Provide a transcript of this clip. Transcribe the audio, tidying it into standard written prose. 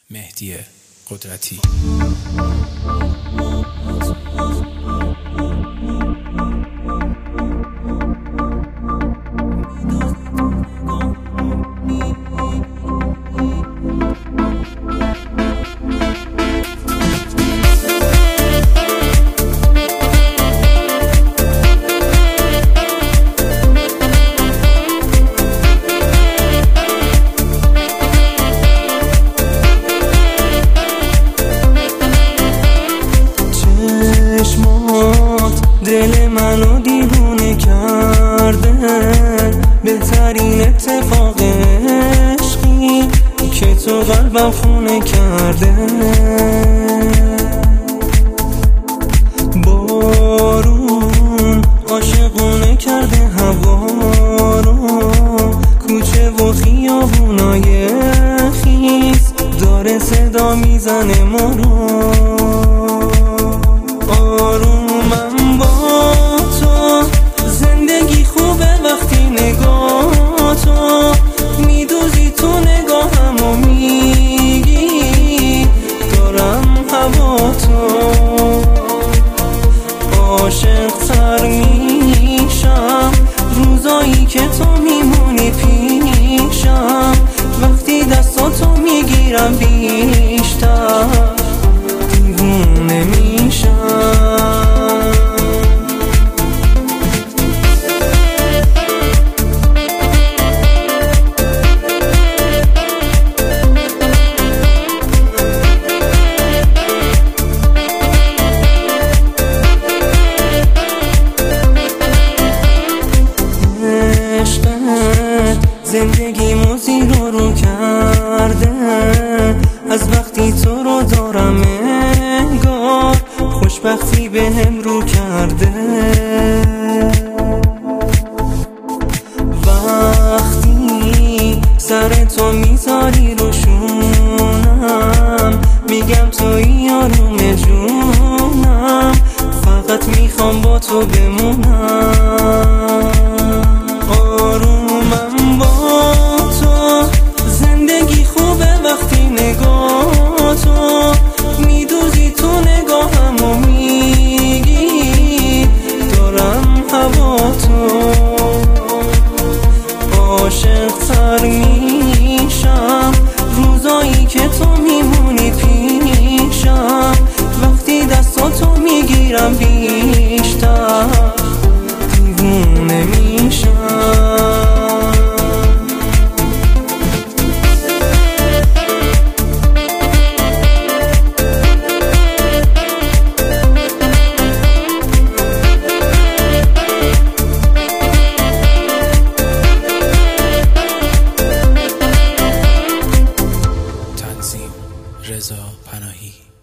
مهدی قدرتی. دل منو دیوونه کرده، بهترین اتفاق عشقی که تو قلبم خونه کرده. بارون عاشقونه کرده هوا رو، کوچه و خیابونای خیس داره صدا میزنه ما رو. آرومم با تو، زندگی خوبه وقتی نگاه تو میدوزی تو نگاهم و میگی دارم هوا تو. عاشق تر میشم روزایی که تو میمونی پیشم، وقتی دستاتو میگیرم بیشتر دیوونه میشم. زندگیمو زیر رو کرده، از وقتی تو رو دارم انگار خوشبختی بهم رو کرده. وقتی سر تو میذاری رو شونم، میگم توی آروم جونم، فقط میخوام با تو بمونم. آرومم با تو، زندگی خوبه وقتی نگاه تو میدوزی تو نگاهم و میگی دارم هوا تو. عاشق تر میشم روزایی که تو میمونی پیشم، وقتی دستاتو میگیرم بیشتر دیوونه میشم. تنظیم رضا پناهی.